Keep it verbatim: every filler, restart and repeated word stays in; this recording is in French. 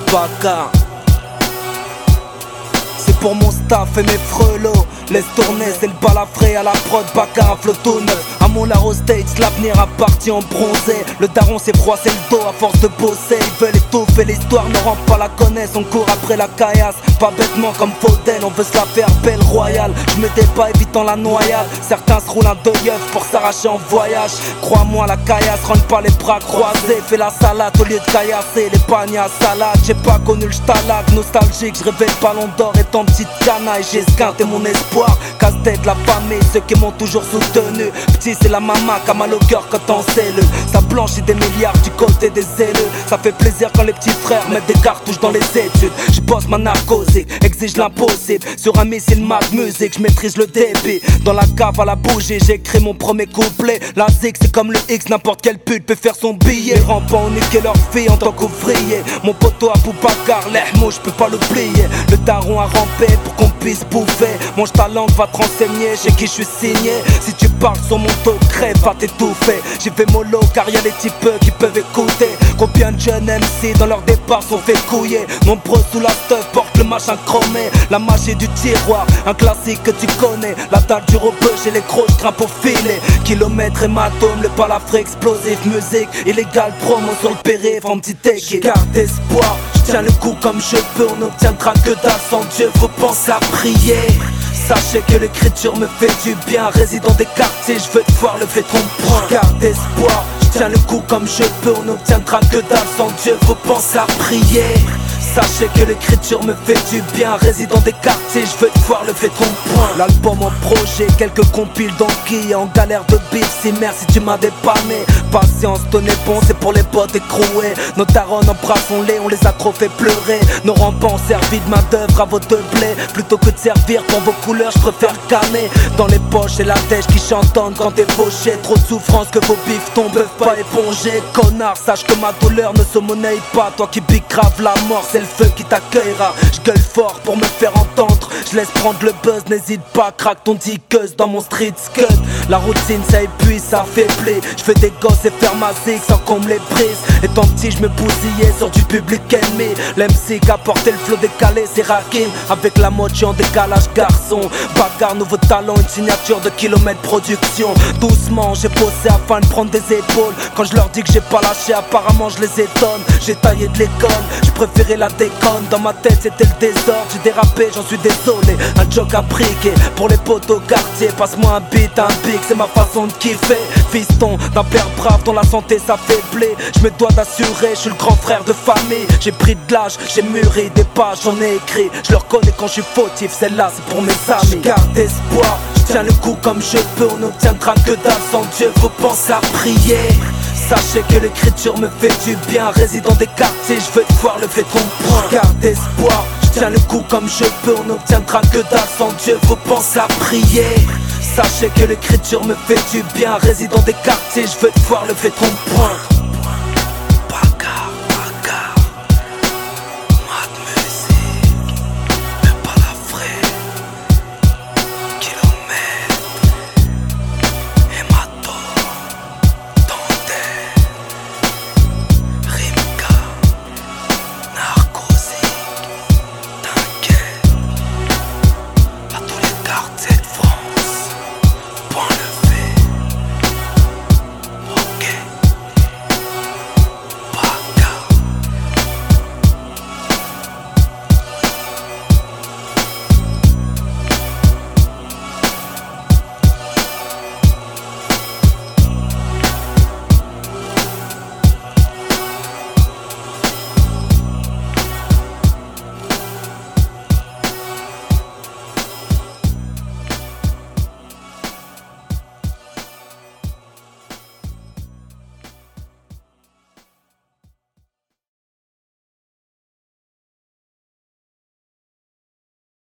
Baka. C'est pour mon staff et mes frelots. Laisse tourner, c'est le balafré à la prod, Baka, un flow tout neuf. À mon Laro States, l'avenir a parti en bronzé. Le daron s'est froissé le dos à force de bosser. Ils veulent étouffer l'histoire, ne rend pas la connaisse. On court après la caillasse, pas bêtement comme Faudel. On veut se la faire belle royale. Je me pas évitant la noyade. Certains se roulent un deuil pour s'arracher en voyage. Crois-moi, la caillasse rentre pas les bras croisés. Fais la salade au lieu de caillasser les paniers à salade. J'ai pas connu le stalag, nostalgique. Je rêvais le ballon d'or étant petite canaille. J'ai esquinté mon espoir. Casse-tête, la famille, ceux qui m'ont toujours soutenu. Petit, c'est la maman qui a mal au cœur quand on cellule. Ça blanchit des milliards du côté des élus. Ça fait plaisir quand les petits frères mettent des cartouches dans les études. Je bosse ma narcotique, exige l'impossible. Sur un missile Mac Music, je maîtrise le débit. Dans la cave à la bougie, j'écris mon premier couplet. La zig, c'est comme le X, n'importe quelle pute peut faire son billet. Les rampants ont niqué leur fille en tant qu'ouvrier. Mon poteau à Boubacar, l'ehmou, je peux pas l'oublier. Le daron a rampé pour qu'on puisse bouffer. Mange ta langue, va te renseigner, chez qui je suis signé. Si tu parles sur mon dos, crève, va t'étouffer. J'ai fait mollo car y'a des types qui peuvent écouter. Combien de jeunes M C dans leur départ sont fait couiller. Nombreux sous la stuff portent le machin chromé. La magie du tiroir, un classique que tu connais. La dalle du rebeu, j'ai les crocs, j'grimpe pour filer. Kilomètres hématome, le balafré explosif. Musique illégale, promo sur le périph' en petit équipe. Garde espoir, j'tiens le coup comme je peux. On n'obtiendra que dalle sans Dieu, faut penser à prier. Sachez que l'écriture me fait du bien. Résident des quartiers, je veux te voir lever ton poing. Garde espoir, je tiens le coup comme je peux. On n'obtiendra que dalle sans Dieu, faut penser à prier. Sachez que l'écriture me fait du bien. Résident des quartiers, je veux te voir lever ton poing. L'album en projet, quelques compiles d'enquilles. En galère de bif, si merci tu m'as dépanné. Patience, tenez bon, c'est pour les potes écroués. Nos darons embrassons-les, on les a trop fait pleurer. Nos rampants ont servi de main d'œuvre à vos deux blés. Plutôt que de servir pour vos couleurs, je préfère canner. Dans les poches et la tèche qui chantonnent quand t'es fauché. Trop de souffrance que vos bifetons peuvent pas éponger. Connard, sache que ma douleur ne se monnaie pas. Toi qui piques grave la mort, c'est le feu qui t'accueillera. Je gueule fort pour me faire entendre. Je laisse prendre le buzz, n'hésite pas, craque ton dickeuse dans mon street scud. La routine ça épuise, ça affaiblit. Je fais des gosses et faire ma zig sans qu'on me les brise. Étant petit je me bousillais sur du public ennemi. L'M C qui a porté le flow décalé c'est Rakim. Avec la moitié en décalage garçon. Bagarre, nouveau talent, une signature de kilomètres production. Doucement j'ai bossé afin de prendre des épaules. Quand je leur dis que j'ai pas lâché apparemment je les étonne. J'ai taillé de l'école, je préférais la déconne. Dans ma tête c'était le désordre, j'ai dérapé, j'en suis désolé. Un joke à briquer pour les poteaux quartier. Passe-moi un beat, un bic, c'est ma façon de kiffer. Fiston d'un père brave dont la santé s'affaiblit. Je me dois d'assurer, je suis le grand frère de famille. J'ai pris de l'âge, j'ai mûri des pages, j'en ai écrit. Je le reconnais quand je suis fautif, celle-là c'est pour mes amis. Je garde espoir, je tiens le coup comme je peux. On n'obtiendra que dalle sans Dieu, faut penser à prier. Sachez que l'écriture me fait du bien. Résident des quartiers, je veux te voir lever ton poing. Garde espoir, je tiens le coup comme je peux. On n'obtiendra que dalle sans Dieu, faut penser à prier. Sachez que l'écriture me fait du bien. Résident des quartiers, je veux te voir lever ton poing.